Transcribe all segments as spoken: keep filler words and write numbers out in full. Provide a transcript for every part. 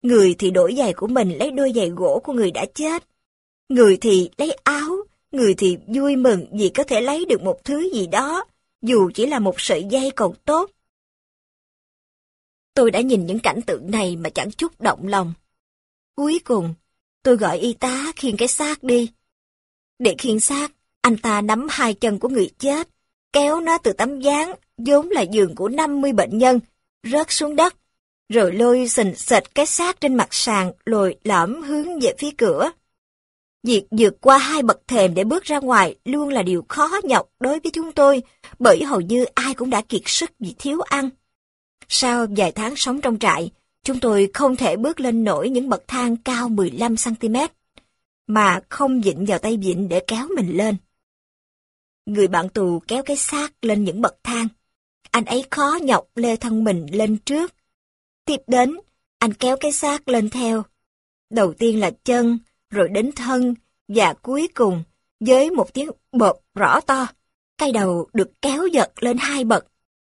Người thì đổi giày của mình lấy đôi giày gỗ của người đã chết. Người thì lấy áo, người thì vui mừng vì có thể lấy được một thứ gì đó, dù chỉ là một sợi dây còn tốt. Tôi đã nhìn những cảnh tượng này mà chẳng chút động lòng. Cuối cùng, tôi gọi y tá khiêng cái xác đi. Để khiêng xác, anh ta nắm hai chân của người chết, kéo nó từ tấm ván, vốn là giường của năm mươi bệnh nhân, rớt xuống đất, rồi lôi sình sệt cái xác trên mặt sàn lồi lõm hướng về phía cửa. Việc vượt qua hai bậc thềm để bước ra ngoài luôn là điều khó nhọc đối với chúng tôi, bởi hầu như ai cũng đã kiệt sức vì thiếu ăn. Sau vài tháng sống trong trại, chúng tôi không thể bước lên nổi những bậc thang cao mười lăm xăng ti mét, mà không vịn vào tay vịn để kéo mình lên. Người bạn tù kéo cái xác lên những bậc thang. Anh ấy khó nhọc lê thân mình lên trước. Tiếp đến, anh kéo cái xác lên theo. Đầu tiên là chân, rồi đến thân, và cuối cùng, với một tiếng bộp rõ to, cái đầu được kéo giật lên hai bậc.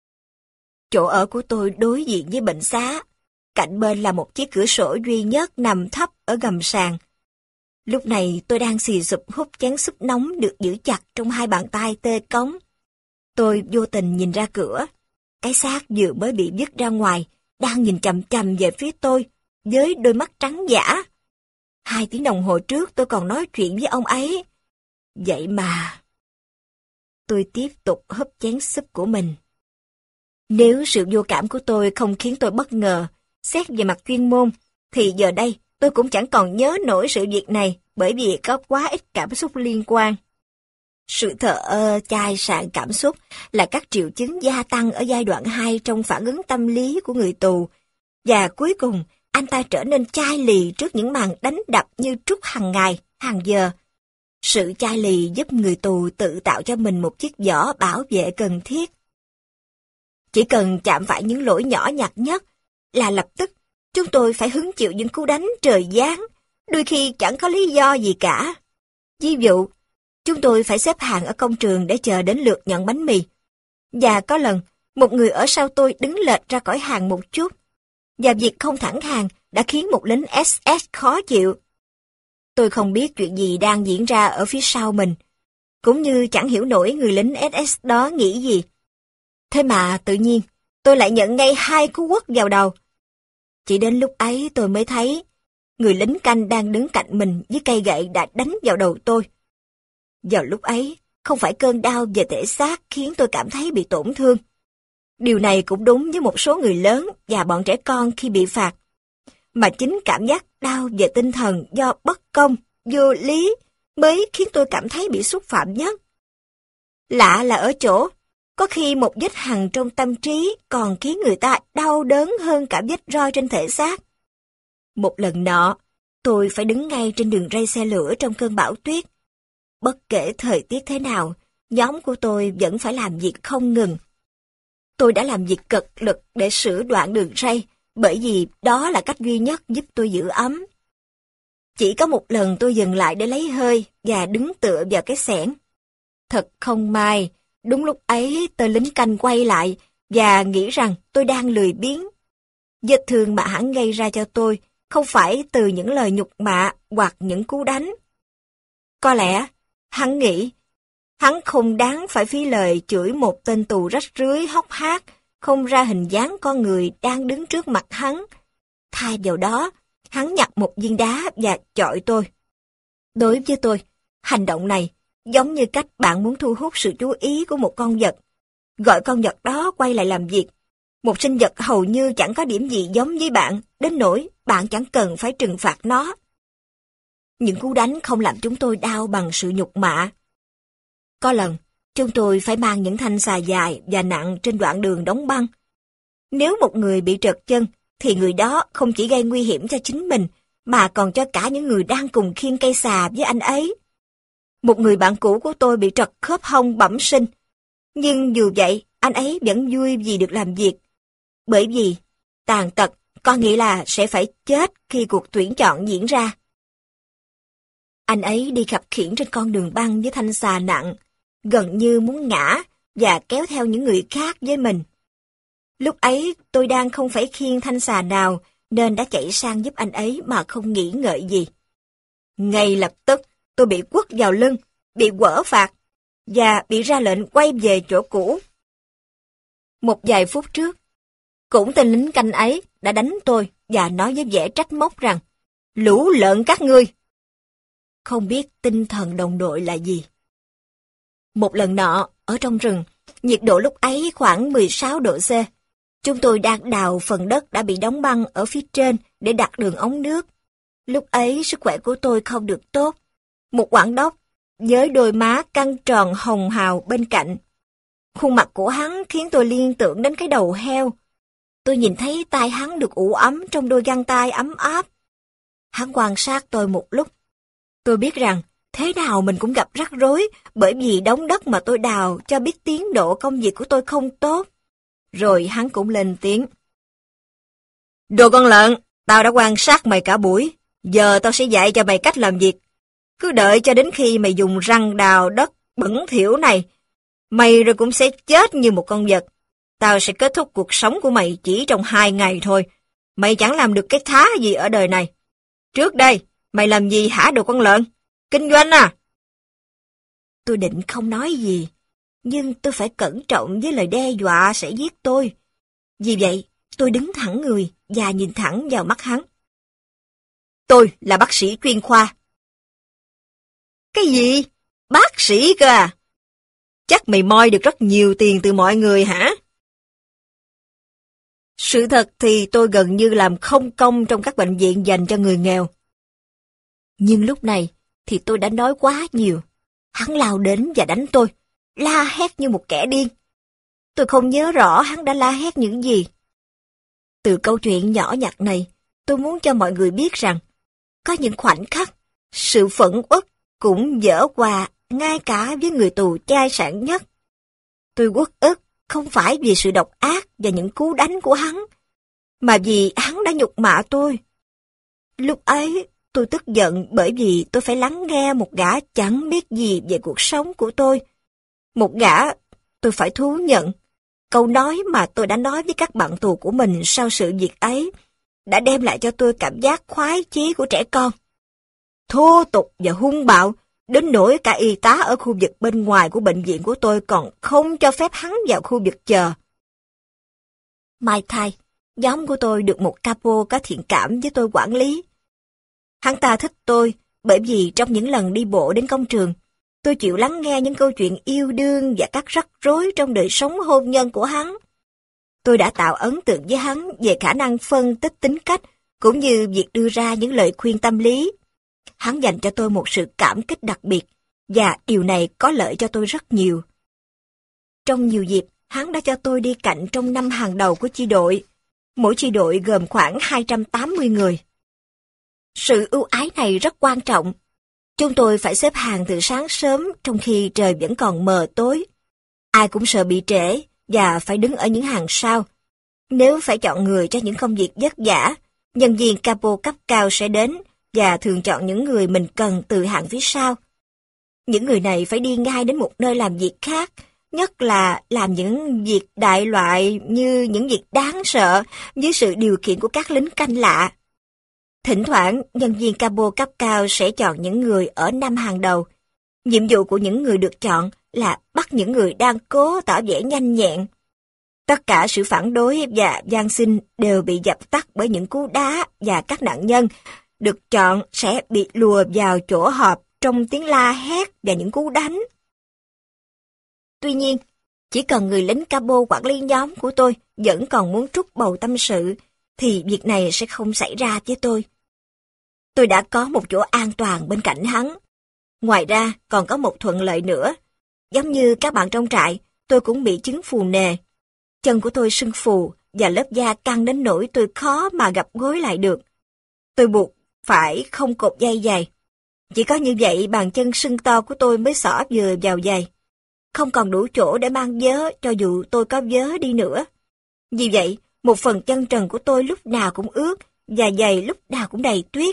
Chỗ ở của tôi đối diện với bệnh xá. Cạnh bên là một chiếc cửa sổ duy nhất nằm thấp ở gầm sàn. Lúc này tôi đang xì sụp hút chén súp nóng được giữ chặt trong hai bàn tay tê cống. Tôi vô tình nhìn ra cửa. Cái xác vừa mới bị vứt ra ngoài, đang nhìn chằm chằm về phía tôi, với đôi mắt trắng dã. Hai tiếng đồng hồ trước tôi còn nói chuyện với ông ấy. Vậy mà... Tôi tiếp tục húp chén súp của mình. Nếu sự vô cảm của tôi không khiến tôi bất ngờ, xét về mặt chuyên môn, thì giờ đây tôi cũng chẳng còn nhớ nổi sự việc này bởi vì có quá ít cảm xúc liên quan. Sự thờ ơ, chai sạn cảm xúc là các triệu chứng gia tăng ở giai đoạn hai trong phản ứng tâm lý của người tù, và cuối cùng anh ta trở nên chai lì trước những màn đánh đập như trút hàng ngày, hàng giờ. Sự chai lì giúp người tù tự tạo cho mình một chiếc vỏ bảo vệ cần thiết. Chỉ cần chạm phải những lỗi nhỏ nhặt nhất là lập tức chúng tôi phải hứng chịu những cú đánh trời giáng, đôi khi chẳng có lý do gì cả. Ví dụ, chúng tôi phải xếp hàng ở công trường để chờ đến lượt nhận bánh mì. Và có lần, một người ở sau tôi đứng lệch ra khỏi hàng một chút, và việc không thẳng hàng đã khiến một lính ét ét khó chịu. Tôi không biết chuyện gì đang diễn ra ở phía sau mình, cũng như chẳng hiểu nổi người lính ét ét đó nghĩ gì. Thế mà tự nhiên, tôi lại nhận ngay hai cú quất vào đầu. Chỉ đến lúc ấy tôi mới thấy, người lính canh đang đứng cạnh mình với cây gậy đã đánh vào đầu tôi. Vào lúc ấy, không phải cơn đau về thể xác khiến tôi cảm thấy bị tổn thương. Điều này cũng đúng với một số người lớn và bọn trẻ con khi bị phạt. Mà chính cảm giác đau về tinh thần do bất công, vô lý mới khiến tôi cảm thấy bị xúc phạm nhất. Lạ là ở chỗ, có khi một vết hằn trong tâm trí còn khiến người ta đau đớn hơn cả vết roi trên thể xác. Một lần nọ, tôi phải đứng ngay trên đường ray xe lửa trong cơn bão tuyết. Bất kể thời tiết thế nào, nhóm của tôi vẫn phải làm việc không ngừng. Tôi đã làm việc cật lực để sửa đoạn đường ray, bởi vì đó là cách duy nhất giúp tôi giữ ấm. Chỉ có một lần tôi dừng lại để lấy hơi và đứng tựa vào cái xẻng. Thật không may, đúng lúc ấy tên lính canh quay lại và nghĩ rằng tôi đang lười biếng. Vết thương mà hắn gây ra cho tôi không phải từ những lời nhục mạ hoặc những cú đánh. Có lẽ, hắn nghĩ, hắn không đáng phải phí lời chửi một tên tù rách rưới hốc hác, không ra hình dáng con người đang đứng trước mặt hắn. Thay vào đó, hắn nhặt một viên đá và chọi tôi. Đối với tôi, hành động này giống như cách bạn muốn thu hút sự chú ý của một con vật. Gọi con vật đó quay lại làm việc. Một sinh vật hầu như chẳng có điểm gì giống với bạn, đến nỗi bạn chẳng cần phải trừng phạt nó. Những cú đánh không làm chúng tôi đau bằng sự nhục mạ. Có lần, chúng tôi phải mang những thanh xà dài và nặng trên đoạn đường đóng băng. Nếu một người bị trật chân, thì người đó không chỉ gây nguy hiểm cho chính mình, mà còn cho cả những người đang cùng khiêng cây xà với anh ấy. Một người bạn cũ của tôi bị trật khớp hông bẩm sinh. Nhưng dù vậy, anh ấy vẫn vui vì được làm việc. Bởi vì, tàn tật có nghĩa là sẽ phải chết khi cuộc tuyển chọn diễn ra. Anh ấy đi khập khiễng trên con đường băng với thanh xà nặng, gần như muốn ngã và kéo theo những người khác với mình. Lúc ấy tôi đang không phải khiêng thanh xà nào, nên đã chạy sang giúp anh ấy mà không nghĩ ngợi gì. Ngay lập tức, tôi bị quất vào lưng, bị quở phạt, và bị ra lệnh quay về chỗ cũ. Một vài phút trước, cũng tên lính canh ấy đã đánh tôi và nói với vẻ trách móc rằng, lũ lợn các ngươi. Không biết tinh thần đồng đội là gì. Một lần nọ, ở trong rừng, nhiệt độ lúc ấy khoảng mười sáu độ C. Chúng tôi đang đào phần đất đã bị đóng băng ở phía trên để đặt đường ống nước. Lúc ấy sức khỏe của tôi không được tốt. Một quản đốc với đôi má căng tròn hồng hào bên cạnh. Khuôn mặt của hắn khiến tôi liên tưởng đến cái đầu heo. Tôi nhìn thấy tay hắn được ủ ấm trong đôi găng tay ấm áp. Hắn quan sát tôi một lúc. Tôi biết rằng thế nào mình cũng gặp rắc rối bởi vì đống đất mà tôi đào cho biết tiến độ công việc của tôi không tốt. Rồi hắn cũng lên tiếng. Đồ con lợn, tao đã quan sát mày cả buổi. Giờ tao sẽ dạy cho mày cách làm việc. Cứ đợi cho đến khi mày dùng răng đào đất bẩn thỉu này, mày rồi cũng sẽ chết như một con vật. Tao sẽ kết thúc cuộc sống của mày chỉ trong hai ngày thôi. Mày chẳng làm được cái thá gì ở đời này. Trước đây, mày làm gì hả đồ con lợn? Kinh doanh à? Tôi định không nói gì, nhưng tôi phải cẩn trọng với lời đe dọa sẽ giết tôi. Vì vậy, tôi đứng thẳng người và nhìn thẳng vào mắt hắn. Tôi là bác sĩ chuyên khoa. Cái gì? Bác sĩ cơ à? Chắc mày moi được rất nhiều tiền từ mọi người hả? Sự thật thì tôi gần như làm không công trong các bệnh viện dành cho người nghèo. Nhưng lúc này thì tôi đã nói quá nhiều. Hắn lao đến và đánh tôi, la hét như một kẻ điên. Tôi không nhớ rõ hắn đã la hét những gì. Từ câu chuyện nhỏ nhặt này, tôi muốn cho mọi người biết rằng, có những khoảnh khắc, sự phẫn uất cũng dở qua ngay cả với người tù chai sạn nhất. Tôi uất ức không phải vì sự độc ác và những cú đánh của hắn, mà vì hắn đã nhục mạ tôi. Lúc ấy, tôi tức giận bởi vì tôi phải lắng nghe một gã chẳng biết gì về cuộc sống của tôi. Một gã, tôi phải thú nhận, câu nói mà tôi đã nói với các bạn tù của mình sau sự việc ấy đã đem lại cho tôi cảm giác khoái chí của trẻ con. Thô tục và hung bạo, đến nỗi cả y tá ở khu vực bên ngoài của bệnh viện của tôi còn không cho phép hắn vào khu vực chờ. Mai thay, nhóm của tôi được một capo có thiện cảm với tôi quản lý. Hắn ta thích tôi bởi vì trong những lần đi bộ đến công trường, tôi chịu lắng nghe những câu chuyện yêu đương và các rắc rối trong đời sống hôn nhân của hắn. Tôi đã tạo ấn tượng với hắn về khả năng phân tích tính cách, cũng như việc đưa ra những lời khuyên tâm lý. Hắn dành cho tôi một sự cảm kích đặc biệt, và điều này có lợi cho tôi rất nhiều. Trong nhiều dịp, hắn đã cho tôi đi cạnh trong năm hàng đầu của chi đội. Mỗi chi đội gồm khoảng hai trăm tám mươi người. Sự ưu ái này rất quan trọng. Chúng tôi phải xếp hàng từ sáng sớm trong khi trời vẫn còn mờ tối. Ai cũng sợ bị trễ và phải đứng ở những hàng sau. Nếu phải chọn người cho những công việc vất vả, nhân viên capo cấp cao sẽ đến và thường chọn những người mình cần từ hàng phía sau. Những người này phải đi ngay đến một nơi làm việc khác, nhất là làm những việc đại loại như những việc đáng sợ dưới sự điều khiển của các lính canh lạ. Thỉnh thoảng, nhân viên capo cấp cao sẽ chọn những người ở năm hàng đầu. Nhiệm vụ của những người được chọn là bắt những người đang cố tỏ vẻ nhanh nhẹn. Tất cả sự phản đối và van xin đều bị dập tắt bởi những cú đá, và các nạn nhân được chọn sẽ bị lùa vào chỗ họp trong tiếng la hét và những cú đánh. Tuy nhiên, chỉ cần người lính capo quản lý nhóm của tôi vẫn còn muốn trút bầu tâm sự, thì việc này sẽ không xảy ra với tôi. Tôi đã có một chỗ an toàn bên cạnh hắn. Ngoài ra, còn có một thuận lợi nữa. Giống như các bạn trong trại, tôi cũng bị chứng phù nề. Chân của tôi sưng phù và lớp da căng đến nỗi tôi khó mà gập gối lại được. Tôi buộc phải không cột dây giày. Chỉ có như vậy bàn chân sưng to của tôi mới xỏ vừa vào giày. Không còn đủ chỗ để mang vớ cho dù tôi có vớ đi nữa. Vì vậy, một phần chân trần của tôi lúc nào cũng ướt và giày lúc nào cũng đầy tuyết.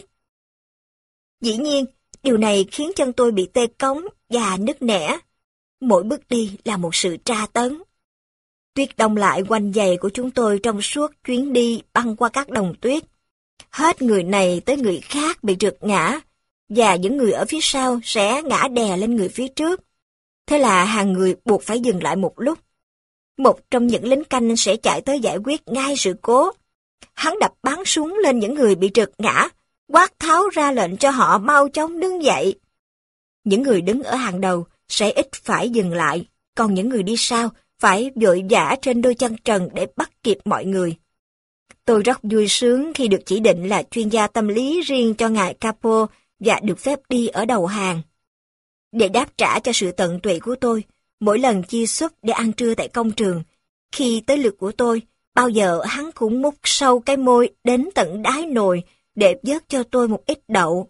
Dĩ nhiên, điều này khiến chân tôi bị tê cống và nứt nẻ. Mỗi bước đi là một sự tra tấn. Tuyết đông lại quanh giày của chúng tôi trong suốt chuyến đi băng qua các đồng tuyết. Hết người này tới người khác bị trượt ngã, và những người ở phía sau sẽ ngã đè lên người phía trước. Thế là hàng người buộc phải dừng lại một lúc. Một trong những lính canh sẽ chạy tới giải quyết ngay sự cố. Hắn đập bắn súng lên những người bị trượt ngã, quát tháo ra lệnh cho họ mau chóng đứng dậy. Những người đứng ở hàng đầu sẽ ít phải dừng lại, còn những người đi sau phải vội vã trên đôi chân trần để bắt kịp mọi người. Tôi rất vui sướng khi được chỉ định là chuyên gia tâm lý riêng cho ngài Capo và được phép đi ở đầu hàng. Để đáp trả cho sự tận tụy của tôi, mỗi lần chia suất để ăn trưa tại công trường, khi tới lượt của tôi, bao giờ hắn cũng múc sâu cái môi đến tận đáy nồi để vớt cho tôi một ít đậu.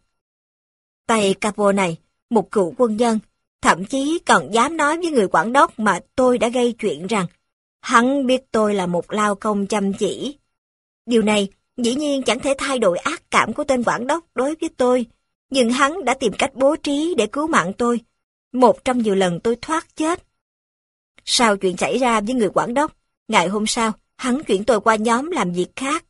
Tay Capo này, một cựu quân nhân, thậm chí còn dám nói với người quản đốc mà tôi đã gây chuyện rằng hắn biết tôi là một lao công chăm chỉ. Điều này dĩ nhiên chẳng thể thay đổi ác cảm của tên quản đốc đối với tôi, nhưng hắn đã tìm cách bố trí để cứu mạng tôi, một trong nhiều lần tôi thoát chết. Sau chuyện xảy ra với người quản đốc, ngày hôm sau, hắn chuyển tôi qua nhóm làm việc khác.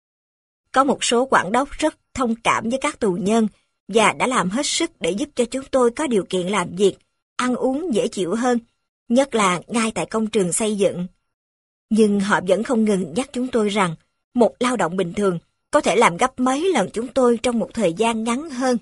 Có một số quản đốc rất thông cảm với các tù nhân và đã làm hết sức để giúp cho chúng tôi có điều kiện làm việc, ăn uống dễ chịu hơn, nhất là ngay tại công trường xây dựng. Nhưng họ vẫn không ngừng nhắc chúng tôi rằng một lao động bình thường có thể làm gấp mấy lần chúng tôi trong một thời gian ngắn hơn.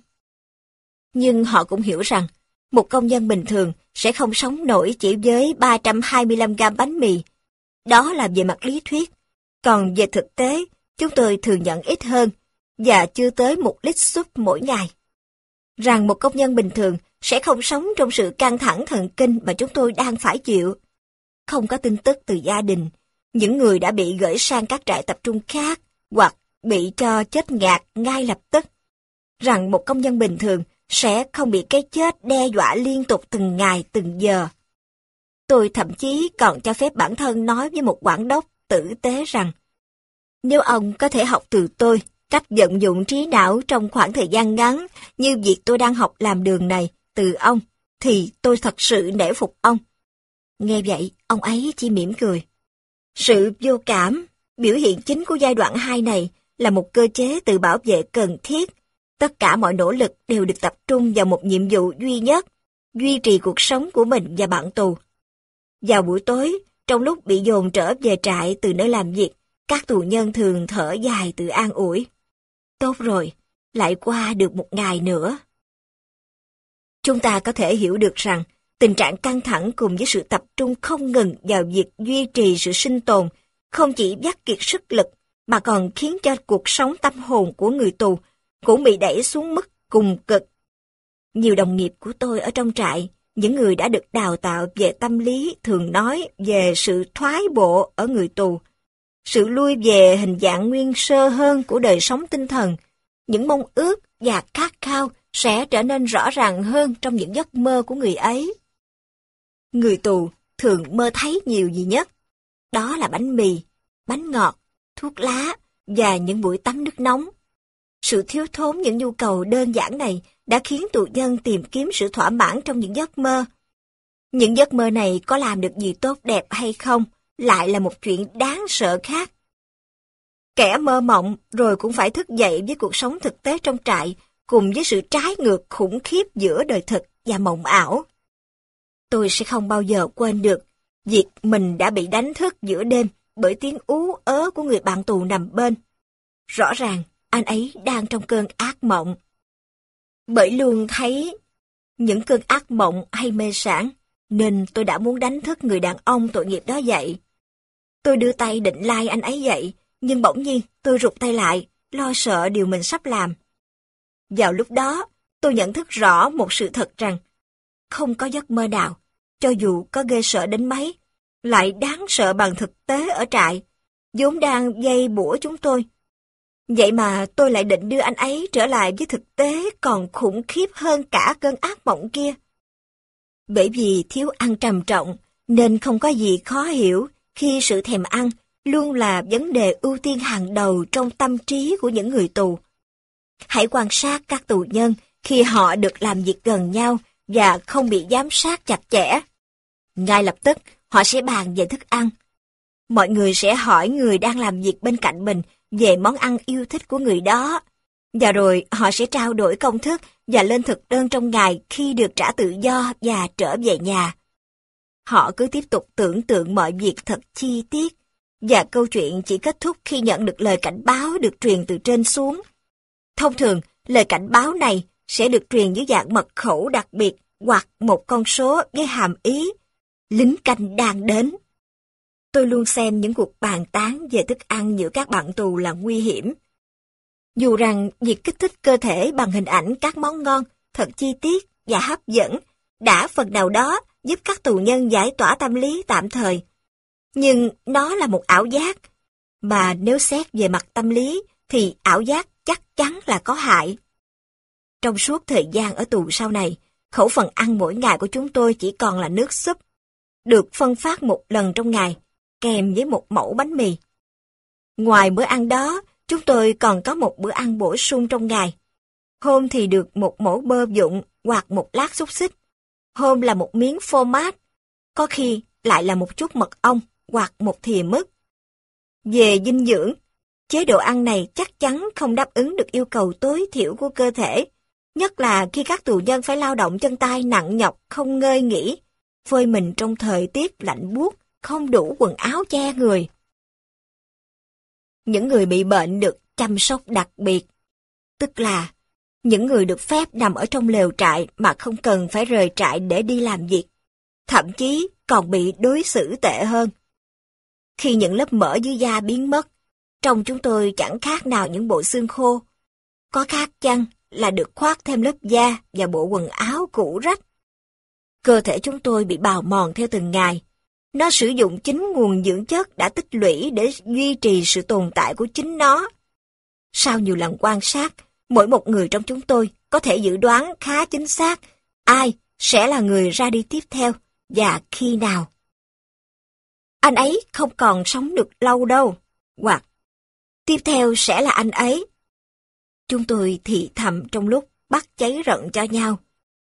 Nhưng họ cũng hiểu rằng một công nhân bình thường sẽ không sống nổi chỉ với ba trăm hai mươi lăm gam bánh mì. Đó là về mặt lý thuyết. Còn về thực tế, chúng tôi thường nhận ít hơn và chưa tới một lít súp mỗi ngày. Rằng một công nhân bình thường sẽ không sống trong sự căng thẳng thần kinh mà chúng tôi đang phải chịu. Không có tin tức từ gia đình, những người đã bị gửi sang các trại tập trung khác hoặc bị cho chết ngạt ngay lập tức. Rằng một công nhân bình thường sẽ không bị cái chết đe dọa liên tục từng ngày từng giờ. Tôi thậm chí còn cho phép bản thân nói với một quản đốc tử tế rằng nếu ông có thể học từ tôi cách vận dụng trí não trong khoảng thời gian ngắn như việc tôi đang học làm đường này từ ông, thì tôi thật sự nể phục ông. Nghe vậy, ông ấy chỉ mỉm cười. Sự vô cảm, biểu hiện chính của giai đoạn hai này là một cơ chế tự bảo vệ cần thiết. Tất cả mọi nỗ lực đều được tập trung vào một nhiệm vụ duy nhất, duy trì cuộc sống của mình và bạn tù. Vào buổi tối, trong lúc bị dồn trở về trại từ nơi làm việc, các tù nhân thường thở dài tự an ủi. Tốt rồi, lại qua được một ngày nữa. Chúng ta có thể hiểu được rằng tình trạng căng thẳng cùng với sự tập trung không ngừng vào việc duy trì sự sinh tồn không chỉ vắt kiệt sức lực mà còn khiến cho cuộc sống tâm hồn của người tù cũng bị đẩy xuống mức cùng cực. Nhiều đồng nghiệp của tôi ở trong trại, những người đã được đào tạo về tâm lý thường nói về sự thoái bộ ở người tù, sự lui về hình dạng nguyên sơ hơn của đời sống tinh thần, những mong ước và khát khao sẽ trở nên rõ ràng hơn trong những giấc mơ của người ấy. Người tù thường mơ thấy nhiều gì nhất? Đó là bánh mì, bánh ngọt, thuốc lá và những buổi tắm nước nóng. Sự thiếu thốn những nhu cầu đơn giản này đã khiến tù nhân tìm kiếm sự thỏa mãn trong những giấc mơ. Những giấc mơ này có làm được gì tốt đẹp hay không lại là một chuyện đáng sợ khác. Kẻ mơ mộng rồi cũng phải thức dậy với cuộc sống thực tế trong trại cùng với sự trái ngược khủng khiếp giữa đời thực và mộng ảo. Tôi sẽ không bao giờ quên được việc mình đã bị đánh thức giữa đêm bởi tiếng ú ớ của người bạn tù nằm bên. Rõ ràng, anh ấy đang trong cơn ác mộng. Bởi luôn thấy những cơn ác mộng hay mê sảng, nên tôi đã muốn đánh thức người đàn ông tội nghiệp đó dậy. Tôi đưa tay định lai anh ấy dậy, nhưng bỗng nhiên tôi rụt tay lại, lo sợ điều mình sắp làm. Vào lúc đó, tôi nhận thức rõ một sự thật rằng, không có giấc mơ nào, cho dù có ghê sợ đến mấy, lại đáng sợ bằng thực tế ở trại, vốn đang dây bủa chúng tôi. Vậy mà tôi lại định đưa anh ấy trở lại với thực tế còn khủng khiếp hơn cả cơn ác mộng kia. Bởi vì thiếu ăn trầm trọng, nên không có gì khó hiểu khi sự thèm ăn luôn là vấn đề ưu tiên hàng đầu trong tâm trí của những người tù. Hãy quan sát các tù nhân khi họ được làm việc gần nhau và không bị giám sát chặt chẽ. Ngay lập tức, họ sẽ bàn về thức ăn. Mọi người sẽ hỏi người đang làm việc bên cạnh mình về món ăn yêu thích của người đó. Và rồi họ sẽ trao đổi công thức và lên thực đơn trong ngày khi được trả tự do và trở về nhà. Họ cứ tiếp tục tưởng tượng mọi việc thật chi tiết, và câu chuyện chỉ kết thúc khi nhận được lời cảnh báo được truyền từ trên xuống. Thông thường, lời cảnh báo này sẽ được truyền dưới dạng mật khẩu đặc biệt hoặc một con số với hàm ý lính canh đang đến. Tôi luôn xem những cuộc bàn tán về thức ăn giữa các bạn tù là nguy hiểm. Dù rằng việc kích thích cơ thể bằng hình ảnh các món ngon thật chi tiết và hấp dẫn đã phần nào đó giúp các tù nhân giải tỏa tâm lý tạm thời. Nhưng nó là một ảo giác, mà nếu xét về mặt tâm lý thì ảo giác chắc chắn là có hại. Trong suốt thời gian ở tù sau này, khẩu phần ăn mỗi ngày của chúng tôi chỉ còn là nước súp, được phân phát một lần trong ngày, kèm với một mẩu bánh mì. Ngoài bữa ăn đó, chúng tôi còn có một bữa ăn bổ sung trong ngày. Hôm thì được một mẩu bơ vụn hoặc một lát xúc xích, hôm là một miếng phô mát, có khi lại là một chút mật ong hoặc một thìa mứt. Về dinh dưỡng, chế độ ăn này chắc chắn không đáp ứng được yêu cầu tối thiểu của cơ thể, nhất là khi các tù nhân phải lao động chân tay nặng nhọc không ngơi nghỉ, phơi mình trong thời tiết lạnh buốt, không đủ quần áo che người. Những người bị bệnh được chăm sóc đặc biệt, tức là những người được phép nằm ở trong lều trại mà không cần phải rời trại để đi làm việc, thậm chí còn bị đối xử tệ hơn. Khi những lớp mỡ dưới da biến mất, trông chúng tôi chẳng khác nào những bộ xương khô. Có khác chăng là được khoác thêm lớp da và bộ quần áo cũ rách. Cơ thể chúng tôi bị bào mòn theo từng ngày. Nó sử dụng chính nguồn dưỡng chất đã tích lũy để duy trì sự tồn tại của chính nó. Sau nhiều lần quan sát, mỗi một người trong chúng tôi có thể dự đoán khá chính xác ai sẽ là người ra đi tiếp theo và khi nào. Anh ấy không còn sống được lâu đâu, hoặc tiếp theo sẽ là anh ấy. Chúng tôi thì thầm trong lúc bắt cháy rận cho nhau.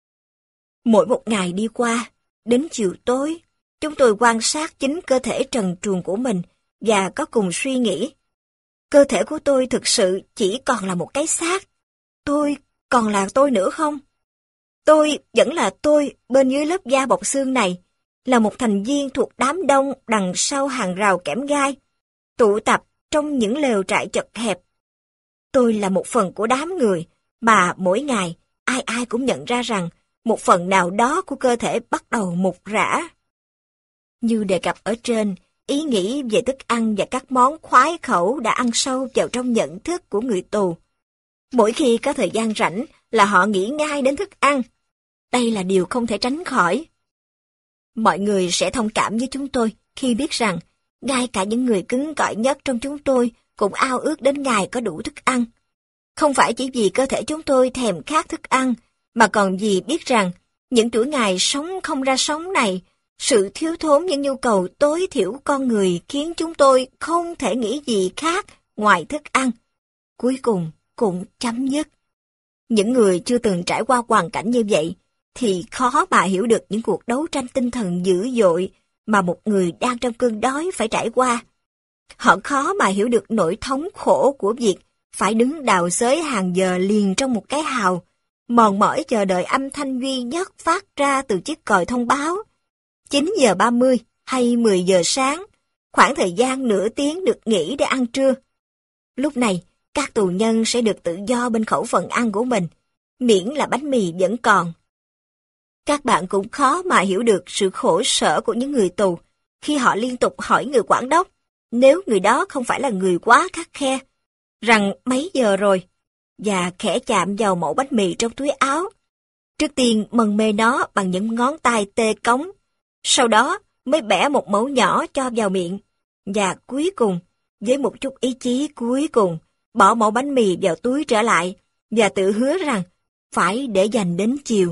Mỗi một ngày đi qua, đến chiều tối, chúng tôi quan sát chính cơ thể trần truồng của mình và có cùng suy nghĩ. Cơ thể của tôi thực sự chỉ còn là một cái xác. Tôi còn là tôi nữa không? Tôi vẫn là tôi bên dưới lớp da bọc xương này, là một thành viên thuộc đám đông đằng sau hàng rào kẽm gai, tụ tập trong những lều trại chật hẹp. Tôi là một phần của đám người mà mỗi ngày ai ai cũng nhận ra rằng một phần nào đó của cơ thể bắt đầu mục rã. Như đề cập ở trên, ý nghĩ về thức ăn và các món khoái khẩu đã ăn sâu vào trong nhận thức của người tù. Mỗi khi có thời gian rảnh là họ nghĩ ngay đến thức ăn. Đây là điều không thể tránh khỏi. Mọi người sẽ thông cảm với chúng tôi khi biết rằng ngay cả những người cứng cỏi nhất trong chúng tôi cũng ao ước đến ngày có đủ thức ăn. Không phải chỉ vì cơ thể chúng tôi thèm khát thức ăn, mà còn vì biết rằng những chuỗi ngày sống không ra sống này, sự thiếu thốn những nhu cầu tối thiểu của con người khiến chúng tôi không thể nghĩ gì khác ngoài thức ăn. Cuối cùng cũng chấm dứt. Những người chưa từng trải qua hoàn cảnh như vậy thì khó mà hiểu được những cuộc đấu tranh tinh thần dữ dội mà một người đang trong cơn đói phải trải qua. Họ khó mà hiểu được nỗi thống khổ của việc phải đứng đào xới hàng giờ liền trong một cái hào, mòn mỏi chờ đợi âm thanh duy nhất phát ra từ chiếc còi thông báo. chín giờ ba mươi hay mười giờ sáng, khoảng thời gian nửa tiếng được nghỉ để ăn trưa. Lúc này, các tù nhân sẽ được tự do bên khẩu phần ăn của mình, miễn là bánh mì vẫn còn. Các bạn cũng khó mà hiểu được sự khổ sở của những người tù khi họ liên tục hỏi người quản đốc, nếu người đó không phải là người quá khắt khe, rằng mấy giờ rồi, và khẽ chạm vào mẩu bánh mì trong túi áo. Trước tiên mần mê nó bằng những ngón tay tê cống, sau đó mới bẻ một mẩu nhỏ cho vào miệng, và cuối cùng, với một chút ý chí cuối cùng, bỏ mẩu bánh mì vào túi trở lại, và tự hứa rằng phải để dành đến chiều.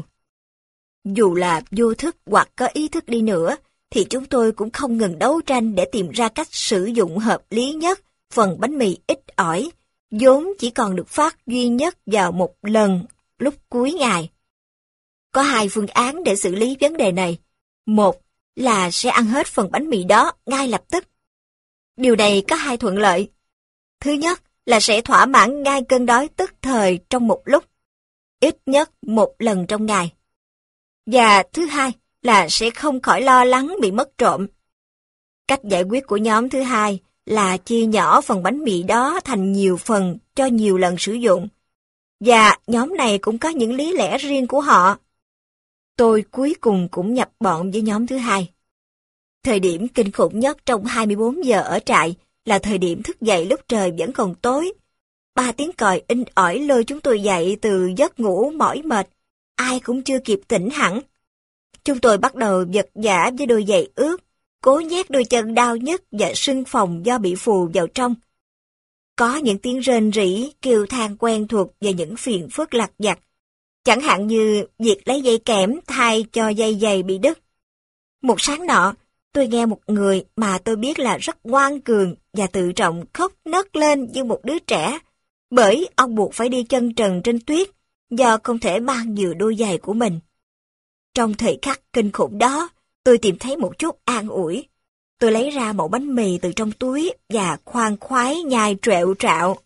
Dù là vô thức hoặc có ý thức đi nữa, thì chúng tôi cũng không ngừng đấu tranh để tìm ra cách sử dụng hợp lý nhất phần bánh mì ít ỏi, vốn chỉ còn được phát duy nhất vào một lần lúc cuối ngày. Có hai phương án để xử lý vấn đề này. Một là sẽ ăn hết phần bánh mì đó ngay lập tức. Điều này có hai thuận lợi. Thứ nhất là sẽ thỏa mãn ngay cơn đói tức thời trong một lúc, ít nhất một lần trong ngày. Và thứ hai là sẽ không khỏi lo lắng bị mất trộm. Cách giải quyết của nhóm thứ hai là chia nhỏ phần bánh mì đó thành nhiều phần cho nhiều lần sử dụng. Và nhóm này cũng có những lý lẽ riêng của họ. Tôi cuối cùng cũng nhập bọn với nhóm thứ hai. Thời điểm kinh khủng nhất trong hai mươi bốn giờ ở trại là thời điểm thức dậy lúc trời vẫn còn tối. Ba tiếng còi inh ỏi lôi chúng tôi dậy từ giấc ngủ mỏi mệt. Ai cũng chưa kịp tỉnh hẳn. Chúng tôi bắt đầu vật vã với đôi giày ướt, cố nhét đôi chân đau nhức và sưng phồng do bị phù vào trong. Có những tiếng rên rỉ, kêu than quen thuộc về những phiền phức lặt vặt, chẳng hạn như việc lấy dây kẽm thay cho dây giày bị đứt. Một sáng nọ, tôi nghe một người mà tôi biết là rất ngoan cường và tự trọng khóc nấc lên như một đứa trẻ, bởi ông buộc phải đi chân trần trên tuyết do không thể mang vừa đôi giày của mình. Trong thời khắc kinh khủng đó, tôi tìm thấy một chút an ủi. Tôi lấy ra một bánh mì từ trong túi và khoan khoái nhai trẹo trạo.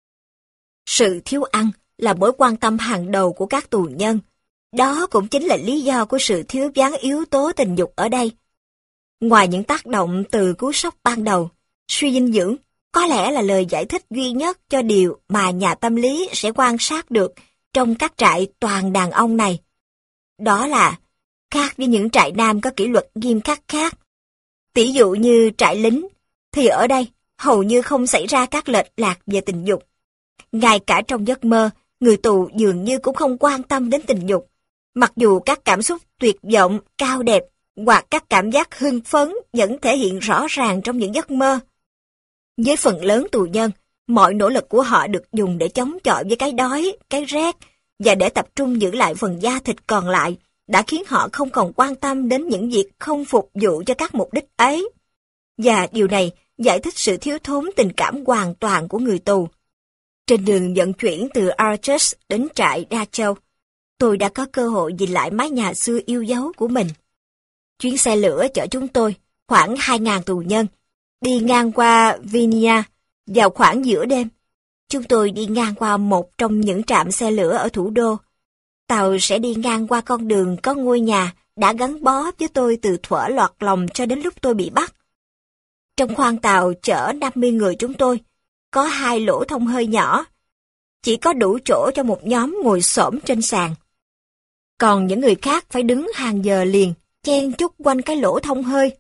Sự thiếu ăn là mối quan tâm hàng đầu của các tù nhân. Đó cũng chính là lý do của sự thiếu vắng yếu tố tình dục ở đây. Ngoài những tác động từ cú sốc ban đầu, suy dinh dưỡng có lẽ là lời giải thích duy nhất cho điều mà nhà tâm lý sẽ quan sát được trong các trại toàn đàn ông này. Đó là, khác với những trại nam có kỷ luật nghiêm khắc khác, tỷ dụ như trại lính, thì ở đây hầu như không xảy ra các lệch lạc về tình dục. Ngay cả trong giấc mơ, người tù dường như cũng không quan tâm đến tình dục, mặc dù các cảm xúc tuyệt vọng, cao đẹp hoặc các cảm giác hưng phấn vẫn thể hiện rõ ràng trong những giấc mơ. Với phần lớn tù nhân, mọi nỗ lực của họ được dùng để chống chọi với cái đói, cái rét và để tập trung giữ lại phần da thịt còn lại đã khiến họ không còn quan tâm đến những việc không phục vụ cho các mục đích ấy. Và điều này giải thích sự thiếu thốn tình cảm hoàn toàn của người tù. Trên đường vận chuyển từ Arches đến trại Đa Châu, tôi đã có cơ hội nhìn lại mái nhà xưa yêu dấu của mình. Chuyến xe lửa chở chúng tôi, khoảng hai nghìn tù nhân, đi ngang qua Vinia vào khoảng giữa đêm. Chúng tôi đi ngang qua một trong những trạm xe lửa ở thủ đô. Tàu sẽ đi ngang qua con đường có ngôi nhà đã gắn bó với tôi từ thuở lọt lòng cho đến lúc tôi bị bắt. Trong khoang tàu chở năm mươi người chúng tôi, có hai lỗ thông hơi nhỏ, chỉ có đủ chỗ cho một nhóm ngồi xổm trên sàn. Còn những người khác phải đứng hàng giờ liền, chen chúc quanh cái lỗ thông hơi.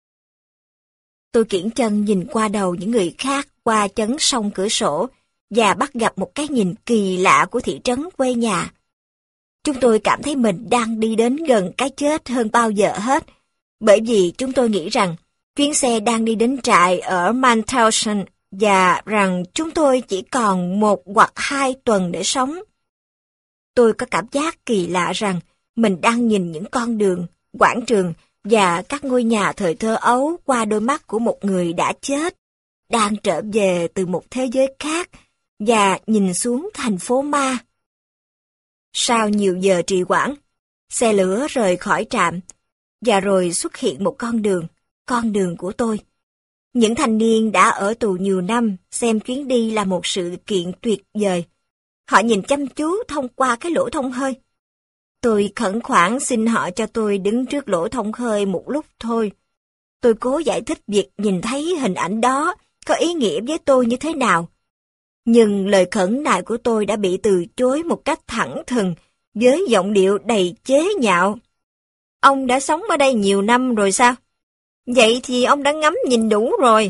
Tôi kiễng chân nhìn qua đầu những người khác qua chấn sông cửa sổ và bắt gặp một cái nhìn kỳ lạ của thị trấn quê nhà. Chúng tôi cảm thấy mình đang đi đến gần cái chết hơn bao giờ hết, bởi vì chúng tôi nghĩ rằng chuyến xe đang đi đến trại ở Mauthausen và rằng chúng tôi chỉ còn một hoặc hai tuần để sống. Tôi có cảm giác kỳ lạ rằng mình đang nhìn những con đường, quảng trường và các ngôi nhà thời thơ ấu qua đôi mắt của một người đã chết, đang trở về từ một thế giới khác và nhìn xuống thành phố ma. Sau nhiều giờ trì hoãn, xe lửa rời khỏi trạm, và rồi xuất hiện một con đường, con đường của tôi. Những thanh niên đã ở tù nhiều năm xem chuyến đi là một sự kiện tuyệt vời. Họ nhìn chăm chú thông qua cái lỗ thông hơi. Tôi khẩn khoản xin họ cho tôi đứng trước lỗ thông hơi một lúc thôi. Tôi cố giải thích việc nhìn thấy hình ảnh đó có ý nghĩa với tôi như thế nào. Nhưng lời khẩn nài của tôi đã bị từ chối một cách thẳng thừng, với giọng điệu đầy chế nhạo. Ông đã sống ở đây nhiều năm rồi sao? Vậy thì ông đã ngắm nhìn đủ rồi.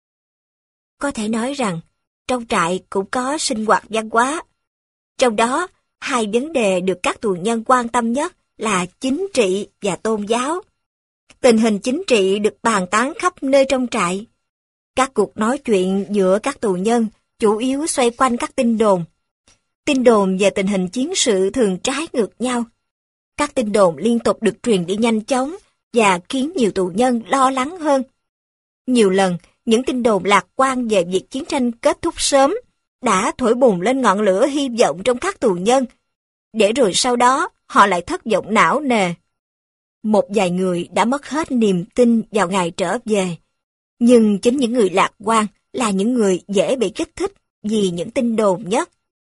Có thể nói rằng, trong trại cũng có sinh hoạt văn hóa. Trong đó, hai vấn đề được các tù nhân quan tâm nhất là chính trị và tôn giáo. Tình hình chính trị được bàn tán khắp nơi trong trại. Các cuộc nói chuyện giữa các tù nhân chủ yếu xoay quanh các tin đồn. Tin đồn về tình hình chiến sự thường trái ngược nhau. Các tin đồn liên tục được truyền đi nhanh chóng và khiến nhiều tù nhân lo lắng hơn. Nhiều lần, những tin đồn lạc quan về việc chiến tranh kết thúc sớm đã thổi bùng lên ngọn lửa hy vọng trong các tù nhân, để rồi sau đó họ lại thất vọng não nề. Một vài người đã mất hết niềm tin vào ngày trở về, nhưng chính những người lạc quan là những người dễ bị kích thích vì những tin đồn nhất.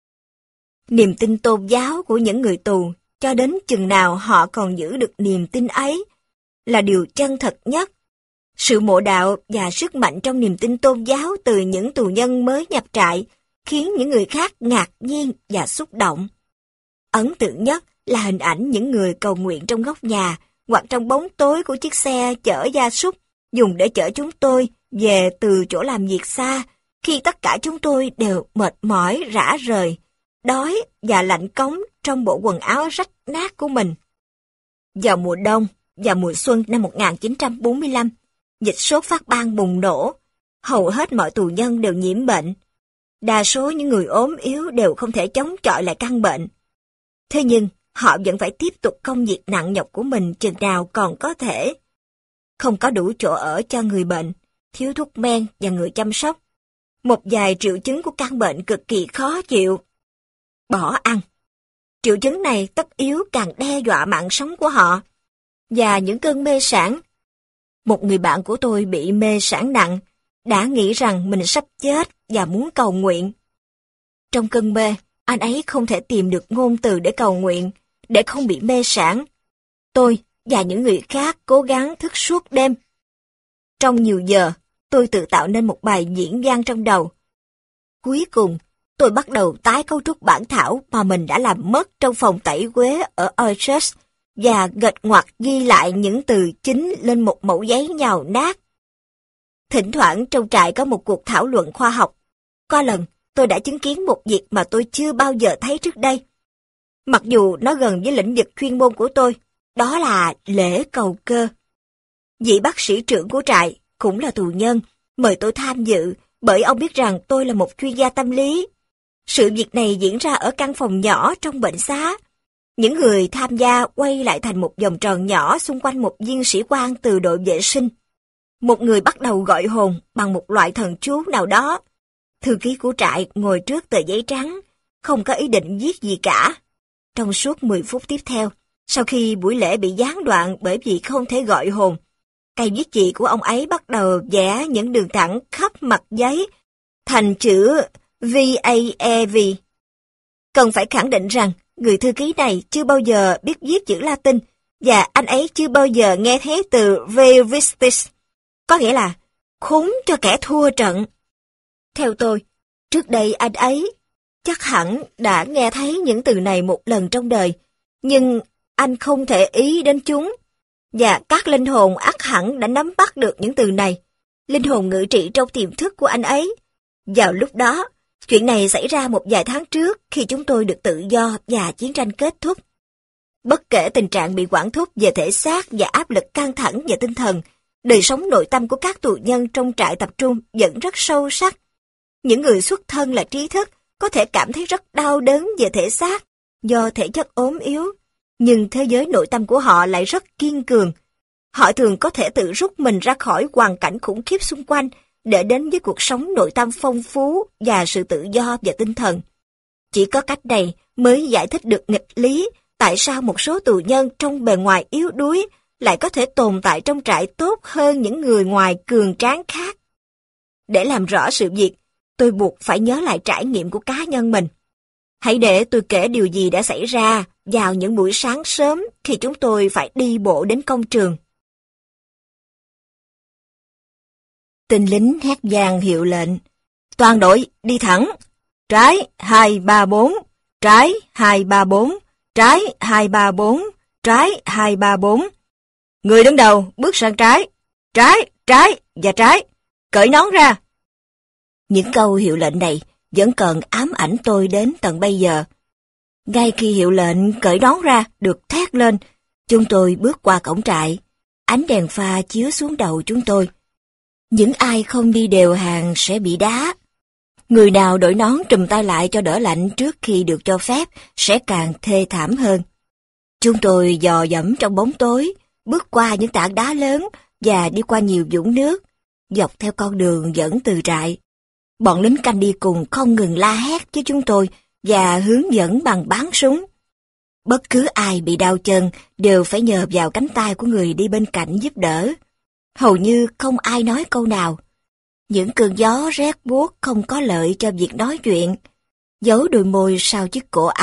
Niềm tin tôn giáo của những người tù, cho đến chừng nào họ còn giữ được niềm tin ấy, là điều chân thật nhất. Sự mộ đạo và sức mạnh trong niềm tin tôn giáo từ những tù nhân mới nhập trại khiến những người khác ngạc nhiên và xúc động. Ấn tượng nhất là hình ảnh những người cầu nguyện trong góc nhà hoặc trong bóng tối của chiếc xe chở gia súc dùng để chở chúng tôi về từ chỗ làm việc xa, khi tất cả chúng tôi đều mệt mỏi rã rời, đói và lạnh cống trong bộ quần áo rách nát của mình. Vào mùa đông và mùa xuân năm một nghìn chín trăm bốn mươi lăm, dịch sốt phát ban bùng nổ, hầu hết mọi tù nhân đều nhiễm bệnh. Đa số những người ốm yếu đều không thể chống chọi lại căn bệnh. Thế nhưng, họ vẫn phải tiếp tục công việc nặng nhọc của mình chừng nào còn có thể. Không có đủ chỗ ở cho người bệnh, thiếu thuốc men và người chăm sóc. Một vài triệu chứng của căn bệnh cực kỳ khó chịu. Bỏ ăn. Triệu chứng này tất yếu càng đe dọa mạng sống của họ. Và những cơn mê sản. Một người bạn của tôi bị mê sản nặng, đã nghĩ rằng mình sắp chết và muốn cầu nguyện. Trong cơn mê, anh ấy không thể tìm được ngôn từ để cầu nguyện, để không bị mê sản. Tôi và những người khác cố gắng thức suốt đêm. Trong nhiều giờ, tôi tự tạo nên một bài diễn văn trong đầu. Cuối cùng, tôi bắt đầu tái cấu trúc bản thảo mà mình đã làm mất trong phòng tẩy uế ở Orchard và gạch ngoạc ghi lại những từ chính lên một mẩu giấy nhàu nát. Thỉnh thoảng trong trại có một cuộc thảo luận khoa học. Có lần, tôi đã chứng kiến một việc mà tôi chưa bao giờ thấy trước đây. Mặc dù nó gần với lĩnh vực chuyên môn của tôi, đó là lễ cầu cơ. Vị bác sĩ trưởng của trại, cũng là tù nhân, mời tôi tham dự bởi ông biết rằng tôi là một chuyên gia tâm lý. Sự việc này diễn ra ở căn phòng nhỏ trong bệnh xá. Những người tham gia quay lại thành một vòng tròn nhỏ xung quanh một viên sĩ quan từ đội vệ sinh. Một người bắt đầu gọi hồn bằng một loại thần chú nào đó. Thư ký của trại ngồi trước tờ giấy trắng, không có ý định viết gì cả. Trong suốt mười phút tiếp theo, sau khi buổi lễ bị gián đoạn bởi vì không thể gọi hồn, cây viết chì của ông ấy bắt đầu vẽ những đường thẳng khắp mặt giấy thành chữ vê a e vê. Cần phải khẳng định rằng người thư ký này chưa bao giờ biết viết chữ Latin và anh ấy chưa bao giờ nghe thấy từ Ve Vistis, có nghĩa là khốn cho kẻ thua trận. Theo tôi, trước đây anh ấy chắc hẳn đã nghe thấy những từ này một lần trong đời, nhưng anh không thể ý đến chúng. Và các linh hồn ắt hẳn đã nắm bắt được những từ này. Linh hồn ngự trị trong tiềm thức của anh ấy. Vào lúc đó, chuyện này xảy ra một vài tháng trước khi chúng tôi được tự do và chiến tranh kết thúc. Bất kể tình trạng bị quản thúc về thể xác và áp lực căng thẳng về tinh thần, đời sống nội tâm của các tù nhân trong trại tập trung vẫn rất sâu sắc. Những người xuất thân là trí thức có thể cảm thấy rất đau đớn về thể xác do thể chất ốm yếu, nhưng thế giới nội tâm của họ lại rất kiên cường. Họ thường có thể tự rút mình ra khỏi hoàn cảnh khủng khiếp xung quanh để đến với cuộc sống nội tâm phong phú và sự tự do về tinh thần. Chỉ có cách này mới giải thích được nghịch lý tại sao một số tù nhân trong bề ngoài yếu đuối lại có thể tồn tại trong trại tốt hơn những người ngoài cường tráng khác. Để làm rõ sự việc, tôi buộc phải nhớ lại trải nghiệm của cá nhân mình. Hãy để tôi kể điều gì đã xảy ra vào những buổi sáng sớm khi chúng tôi phải đi bộ đến công trường. Tên lính hét vang hiệu lệnh. Toàn đội đi thẳng. Trái hai ba bốn, trái hai ba bốn, trái hai ba bốn, trái hai ba bốn. Người đứng đầu bước sang trái, trái, trái và trái. Cởi nón ra. Những câu hiệu lệnh này vẫn còn ám ảnh tôi đến tận bây giờ. Ngay khi hiệu lệnh cởi nón ra được thét lên, chúng tôi bước qua cổng trại. Ánh đèn pha chiếu xuống đầu chúng tôi. Những ai không đi đều hàng sẽ bị đá. Người nào đội nón trùm tay lại cho đỡ lạnh trước khi được cho phép sẽ càng thê thảm hơn. Chúng tôi dò dẫm trong bóng tối, bước qua những tảng đá lớn và đi qua nhiều vũng nước, dọc theo con đường dẫn từ trại. Bọn lính canh đi cùng không ngừng la hét với chúng tôi và hướng dẫn bằng bắn súng. Bất cứ ai bị đau chân đều phải nhờ vào cánh tay của người đi bên cạnh giúp đỡ. Hầu như không ai nói câu nào. Những cơn gió rét buốt không có lợi cho việc nói chuyện. Giấu đôi môi sau chiếc cổ áo